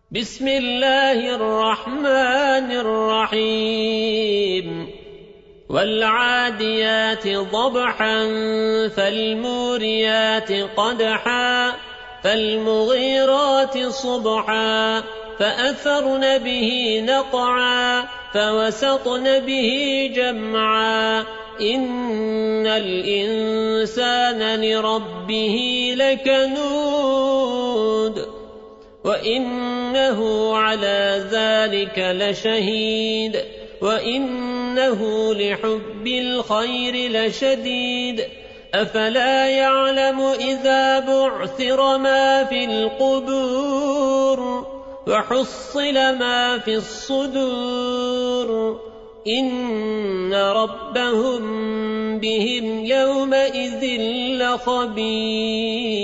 بسم الله الرحمن الرحيم والعاديات ضبحا فالموريات قدحا فالمغيرات صبحا فأثرن به نقعا فوسطن به جمعا إن الإنسان لربه لكنود وإنه على ذلك لشهيد وإنه لحب الخير لشديد أفلا يعلم إذا بعثر ما في القبور وحصل ما في الصدور إن ربهم بهم يومئذ لخبير.